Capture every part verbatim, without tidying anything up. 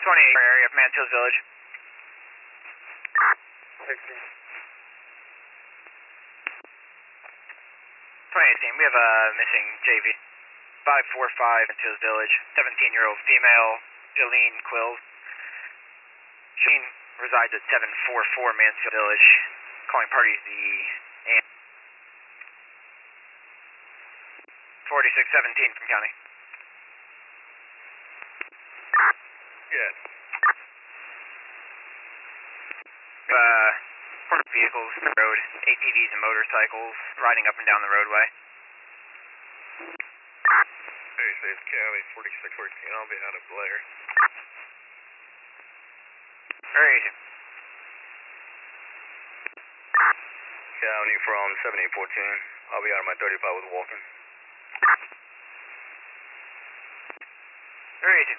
twenty-eight area of Mantil's Village. sixteen. twenty eighteen, we have a missing J V. five four five Mantil's Village, seventeen-year-old female, Jolene Quills. She resides at seven four four Mansfield Village, calling parties the forty-six seventeen from county. Yes. Uh, portable vehicles on the road, A T Vs and motorcycles riding up and down the roadway. thirty-six County, forty-six fourteen, I'll be out of Blair. Very easy. County from seventy-eight fourteen, I'll be out of my thirty-five with walking. Very easy.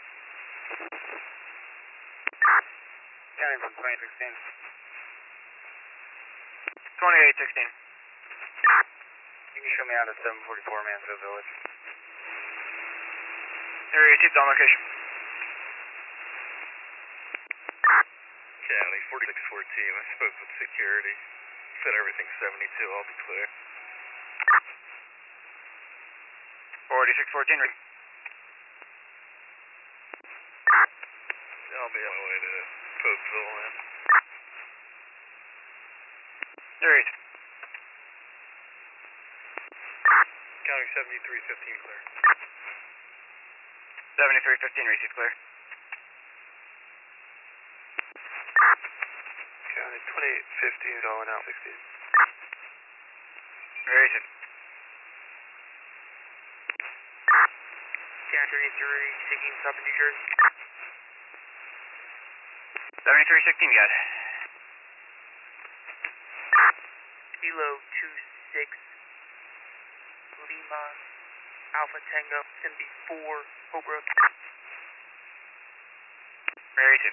County from twenty sixteen. twenty-eight sixteen. You can show me out at seven forty-four Mansfield Village. Very easy, it's on location. County, forty-six fourteen, I spoke with security. Said everything's seventy-two, I'll be clear. forty-six fourteen. I'll be on my way to Cokeville then. Very easy. County seventy-three fifteen clear. seventy-three fifteen, receive clear. County twenty-eight fifteen, going out sixteen. Very easy. County thirty-three sixteen, South New Jersey. seventy-three sixteen, got it. Kilo two six Lima Alpha Tango seventy-four Holbrook. Very easy.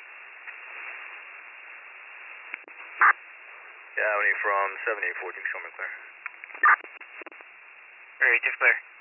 County from seventy-eight fourteen, show me clear. Very easy, clear.